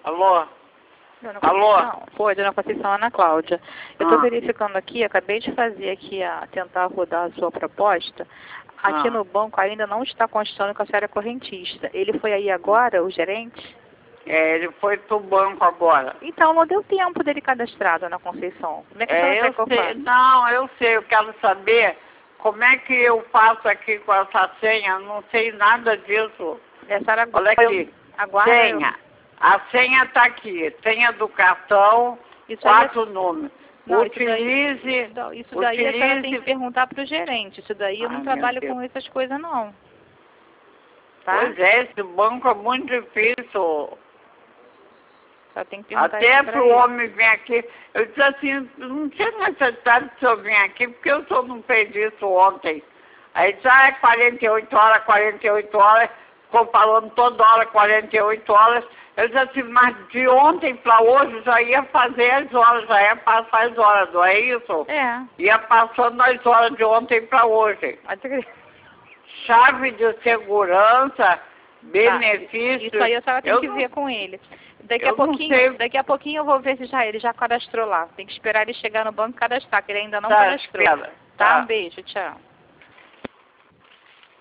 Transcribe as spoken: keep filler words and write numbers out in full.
Alô? Dona Alô? Conceição? Foi, dona Conceição, Ana Cláudia. Eu estou Ah. verificando aqui, acabei de fazer aqui, a tentar rodar a sua proposta. Aqui Ah. no banco ainda não está constando que a senhora é correntista. Ele foi aí agora, o gerente? É, ele foi pro banco agora. Então, não deu tempo dele cadastrar, dona Conceição. Como é que a senhora É, quer eu que eu sei, faça? não, eu sei, eu quero saber como é que eu faço aqui com essa senha, eu não sei nada disso. É, a senhora Olha aqui, aguarda. senha. A senha está aqui, senha do cartão, Isso aí é- quatro números. Não, isso daí, Utilize, não, isso daí a senhora tem que utilize. perguntar para o gerente. Isso daí eu Ai, não meu trabalho Deus. com essas coisas, não. Tá? Pois é, esse banco é muito difícil. Só tem que perguntar Até isso pra para o ele. homem vir aqui. Eu disse assim, não tinha necessidade de o senhor vir aqui, porque o senhor não fez isso ontem. Aí disse, ah, é quarenta e oito horas, quarenta e oito horas, ficou falando toda hora quarenta e oito horas. Eu disse assim, mas de ontem para hoje já ia fazer as horas, já ia passar as horas, não é isso? É. Ia passando as horas de ontem para hoje. Pode- Chave de segurança, benefício. Isso aí a senhora tem eu que não- ver com ele. Daqui eu a não pouquinho, sei. daqui a pouquinho eu vou ver se já ele já cadastrou lá. Tem que esperar ele chegar no banco e cadastrar, que ele ainda não Tá, cadastrou. espera. Tá? Tá. Um beijo, tchau.